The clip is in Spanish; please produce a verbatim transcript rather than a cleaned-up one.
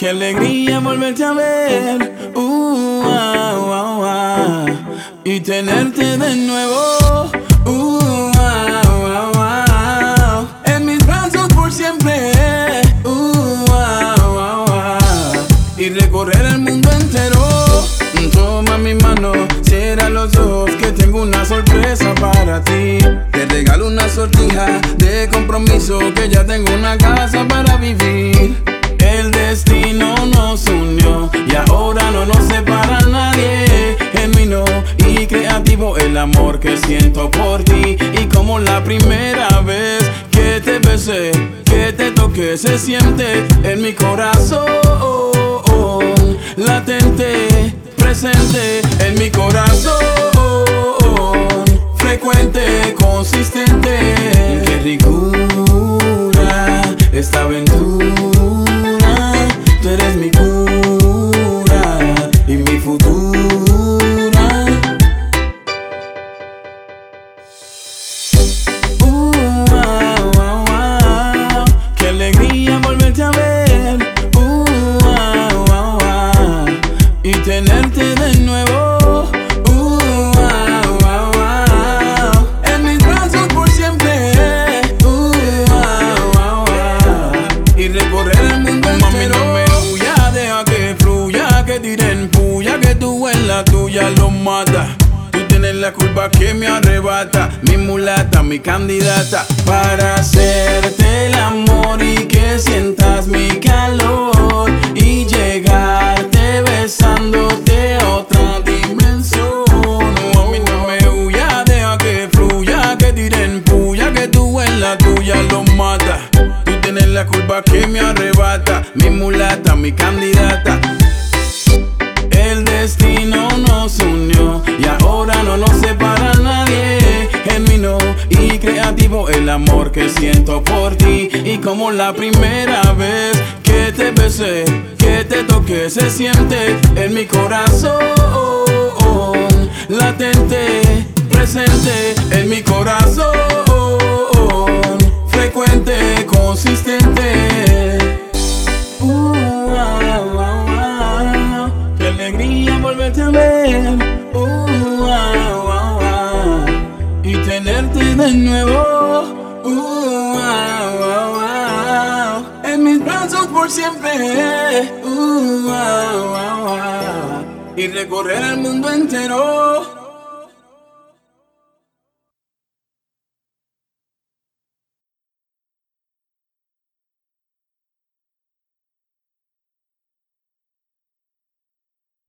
qué alegría volverte a ver, uh, wow, wow, wow, y tenerte de nuevo, uh, wow, wow, wow, en mis brazos por siempre, uh, wow, wow, wow, y recorrer el mundo entero. Toma mi mano, cierra los ojos que tengo una sorpresa para ti. Te regalo una sortija de compromiso, que ya tengo una casa para vivir. El destino nos unió y ahora no nos separa nadie. Genuino y creativo el amor que siento por ti. Y como la primera vez que te besé, que te toqué, se siente en mi corazón latente, presente en mi corazón, frecuente, consistente. Qué ricura esta aventura, tú eres mi cura y mi futura. Uh, wow, wow, wow, qué alegría volverte a ver, uh, wow, wow, wow, y tenerte de nuevo, uh, wow, wow, wow, en mis brazos por siempre, uh, wow, wow, wow, y recorrer el mundo entero. Mami, no me huya, deja que fluya, que tiren puya, que tú en la tuya lo mata. Tú tienes la culpa que me arrebata, mi mulata, mi candidata, para hacerte el amor y que sientas mi calor y llegarte besándote a otra dimensión. No, a mí no me huya, deja que fluya, que tiren puya, que tú en la tuya lo mata. Tú tienes la culpa que me arrebata, mi mulata, mi candidata. El destino nos unió y ahora no nos separa nadie. Genuino y creativo el amor que siento por ti. Y como la primera vez que te besé, que te toqué, se siente en mi corazón latente, presente en mi corazón, frecuente, consistente. Uh, wow, wow, wow, qué alegría volverte a ver, uh, wow, wow, wow, y tenerte de nuevo, uh, wow, wow, wow, en mis brazos por siempre, uh, wow, wow, wow, y recorrer el mundo entero.